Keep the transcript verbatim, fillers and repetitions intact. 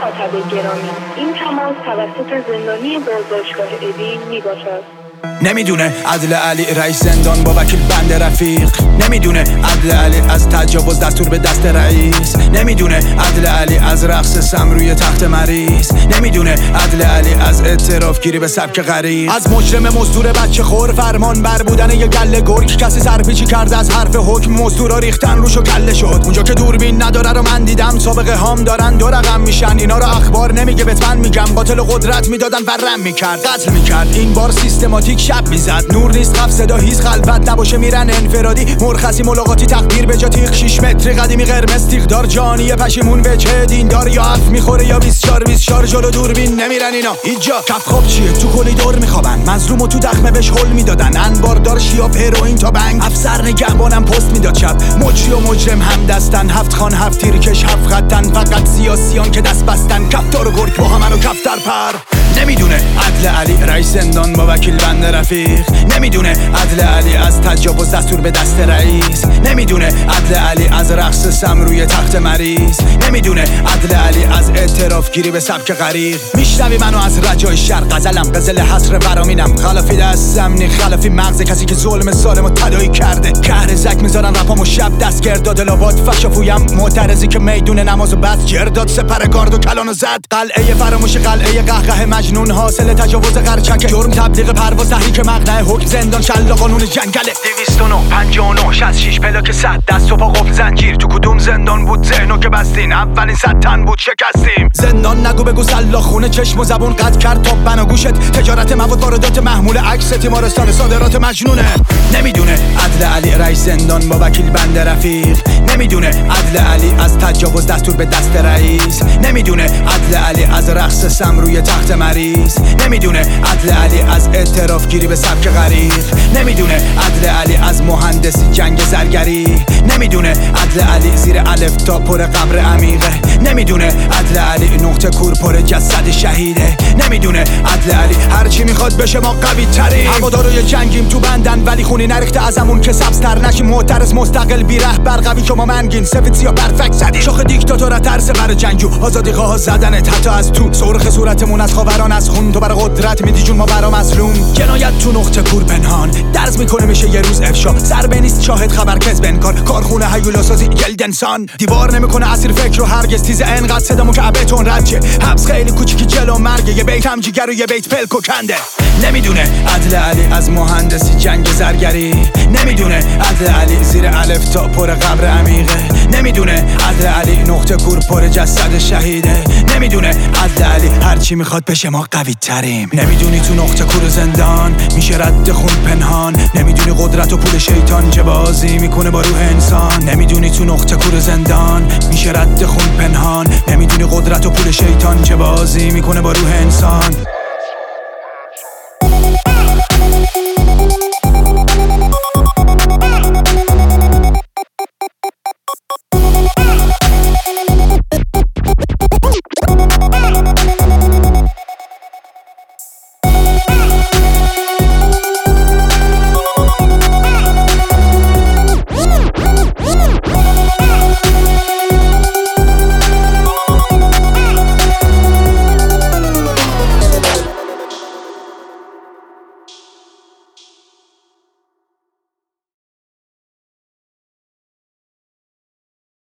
مخاطب گرامی، این تماس توسط زندانی بازداشتگاه ابی می باشد. نمیدونه عدل علی رئیس زندان با وکیل بند رفیق. نمیدونه عدل علی از تجاوز دستور به دست رئیس. نمیدونه عدل علی از رقص سم روی تخت مریض. نمیدونه عدل علی از اعتراف گیری به سبک غریب، از مجرم مزدور بچه خور فرمان بر بودن یه گله گرگ. کسی سرپیچی کرده از حرف حکم، مزدورا ریختن روشو کله شد. اونجا که دوربین نداره رو من دیدم، سابقه هام دارن دو رقم میشن. اینا رو اخبار نمیگه بهت من میگم، قاتل قدرت میدادن ورم میکرد قتل میکرد. این بار سیستماتیک شب میزد، نور نیست قف صدا هیز خلوت نباشه میرن انفرادی. مرخصی ملاقاتی تقدیر به جا تیغ شیش متری قدیمی قرمز تیغدار جانی پشیمون به چه دیندار. یا اف میخوره یا بیست چار بیست چار جلو دوربین نمیرن اینا اینجا. کف خواب چیه تو کلیدور میخوابن، مظلومو تو دخمه بهش هول میدادن. انباردار شیاف هروئین تا بنگ، افسر نگهبانم پست میداد شب. مجری و مجرم هم دستن، هفت خان هفت تیرکش هفت خطن. فقط سیاسیان که دست بستن، کفتار و گرگ با همن و کفتر پر. نمیدونه عدل علی رئیس زندان با وکیل بند رفیق. نمیدونه عدل علی از تجاوز دستور به دست رئیس. نمیدونه عدل علی از رقص سم روی تخت مریض. نمیدونه عدل علی از اعتراف گیری به سبک غریق. میشنوی منو از رجای شر، غزلم غزل حسر ورامینم. خلافی دستم نی خلافی مغز کسی که ظلم سالمو تداعی کرده. کهر زک میذارن رپامو شب دستگرد داد لاباد فشافویم. معترضی که میدون نمازو بس جرداد سپر گارد و کلانو زد. قلعه فراموش قلعه قهقه مجنون حاصل تجاوز قرچک. جرم تبلیغ پرواز تحریک مقنعه حکم زندان شل قانون جنگله. دویست و نه پنجاه و نه شصت و شش پلاک صد دست و پا قفل زنجیر. تو کدوم زندان بود ذهنو که بستین؟ اولین صد تن بود شکستیم. زندان نگو بگو سلا خونه چشم و زبون قطع کرد تا بنا گوشت. تجارت مواد واردات محمول عکس تیمارستان صادرات مجنونه. نمیدونه عدل علی رئیس زندان با وکیل بند رفیق. نمیدونه عدل علی از تجاوز دستور به دست رئیس. نمیدونه عدل علی از رقص سم روی تخت مریض. نمیدونه عدل علی از اعتراف گیری به سبک غریق. نمیدونه عدل علی از مهندسی جنگ زرگری. نمیدونه عدل علی زیر الف تا پر قبر عمیقه. نمیدونه عدل علی نقطه کور پر جسد شهیده. نمیدونه عدل علی هرچی میخواد بشه ما قوی تریم. هوادارای جنگیم تو بندن ولی خونی نریخته ازمون که سبزتر نشیم. معترض مستقل بی رهبر قوی که ما منگین سفید سیاه برفک زدیم. شاخ دیکتاتور ترس بر جنگجو آزادی خواه زدنت حتی از تو. سرخ صورتمون از خاوران از خون تو بر قدرت میدی جون ما برا مظلوم. جنایت تو نقطه کور پنهان درز میکنه میشه یه روز افشا. ضربه نیست شاهد خبر کذب انکار. کارخونه هیولا سازی جلد انسان. دیوار نمیکنه اسیر فکر و هرگز تیز انقدر صدامو که بتون رد. حبس خیلی کوچیکی جلو مرگ. یه بیت هم جیگر و یه بیت پلکو کنده. نمیدونه عدل علی از مهندسی جنگ زرگری. نمیدونه عدل علی زیر الف تا پر قبر عمیقه. نمیدونه عدل علی نقطه کور پر جسد شهیده. نمیدونه عدل علی هرچی میخواد بشه ما قوی تریم. نمیدونی تو نقطه کور زندان میشه رد خون پنهان. نمیدونی قدرت و پول شیطان چه بازی میکنه با روح انسان. نمیدونی تو نقطه کور زندان میشه رد خون پنهان. نمیدونی قدرت و پول شیطان چه بازی میکنه با روح انسان.